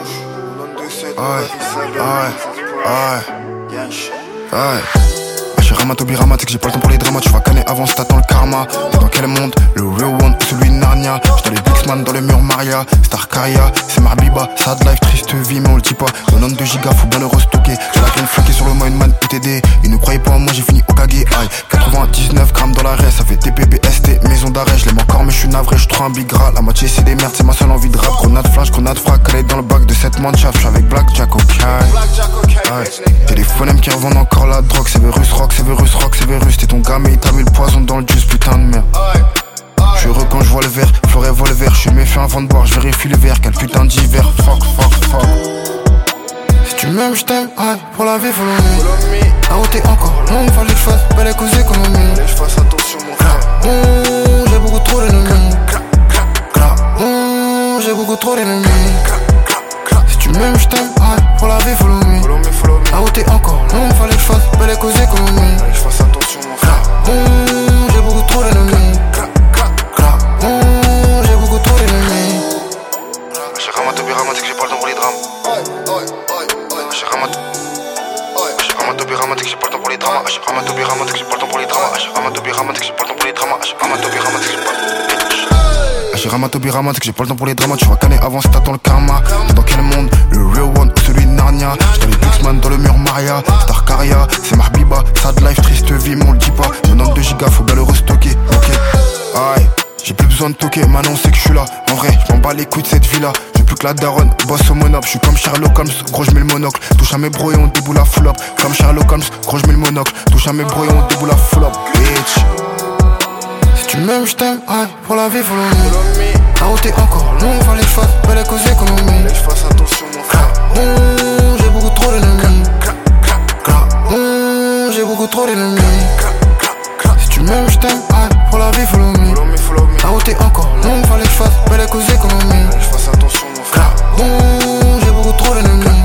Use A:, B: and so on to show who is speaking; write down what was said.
A: J'ai Ramatobi Ramatek, j'ai pas le temps pour les dramas. Tu vas canner avant si t'attends le karma. T'es dans quel monde? Le real one ou celui de Narnia? J'suis dans les Bixman, dans le mur Maria. Starcaria, c'est Marbiba. Sad life, triste vie, mais on le dit pas. Le nombre de gigas, faut bien le restocker. J'ai la graine floquée sur le Mindman UTD. Ils ne croyaient pas en moi, j'ai fini au Kage. Aïe, 99 grammes dans la raie. Ça fait TPBST, maison d'arrêt. Je l'aime encore, mais je suis navré, je trop un big rat. La moitié c'est des merdes, c'est ma seule envie de rap. Grenade flash, grenade frac, calé dans le bac de cette manchaf. J'suis avec Blackjack, ok. Y'a des phonèmes qui revendent encore la drogue. Severus Rock, Severus Rock, Severus. T'es ton gars, mais il t'a mis le poison dans le juice, putain de merde. J'suis heureux quand j'vois le verre, Fleuret voit le verre. J'suis méfiant avant de boire, j'vérifie le verre. Quel putain d'hiver, fuck. Si tu m'aimes, j't'aime, aïe, pour la vie, follow me. La route est encore longue, fallait que j'fasse belle et cause économie.
B: J'fasse attention, mon frère.
A: J'ai beaucoup trop d'ennemis. J'ai beaucoup trop d'ennemis. Si tu m'aimes, j't'aime, aïe, pour la vie, follow me. La route est encore longue, fallait que j'fasse belle et cause économie.
B: J'fasse attention, mon frère.
A: J'ai beaucoup trop d'ennemis. J'ai beaucoup trop d'ennemis.
B: J'ai Ramatobi Ramatek, j'ai pas le temps pour les drames. J'ai Ramatobi Ramatek, j'ai pas le temps pour les dramas. J'ai Ramatobi Ramatek, j'ai pas le temps pour les dramas. J'ai Ramatobi Ramatek, j'ai pas le temps pour les dramas. J'ai Ramatobi Ramatek, j'ai pas le temps.
A: J'ai Ramatobi Ramatek, j'ai pas le temps pour les dramas. Tu vas canner avant si t'attends le karma. T'es dans quel monde? Le real one ou celui de Narnia? J'suis dans les Bixman, dans le mur Maria. Starcaria, c'est Marbiba. Sad life, triste vie, mais on le dit pas. Le nombre de gigas, faut bien le restocker. Ok, aïe. J'ai plus besoin de toquer, maintenant on sait que je suis là. En vrai, je m'en bats les couilles de cette vie-là. J'ai plus que la daronne, bosse au monop. Je suis comme Sherlock Holmes, gros j'mets le monocle. Touche à mes bros et on déboule la full up. Comme Sherlock Holmes, gros j'mets le monocle. Touche à mes bros et on déboule la full up. Bitch. Si tu m'aimes, j't'aime, aïe, pour la vie, follow me. La route est encore longue, fallait que j'fasse belle et cause économie.
B: J'fasse attention, mon frère.
A: J'ai beaucoup trop d'ennemis. J'ai beaucoup trop d'ennemis. Si tu m'aimes, j't'aime, aïe, pour la vie, follow me. La route est encore longue, fallait que j'fasse belle et cause économie.
B: J'fasse attention, mon frère.
A: J'ai beaucoup trop d'ennemis.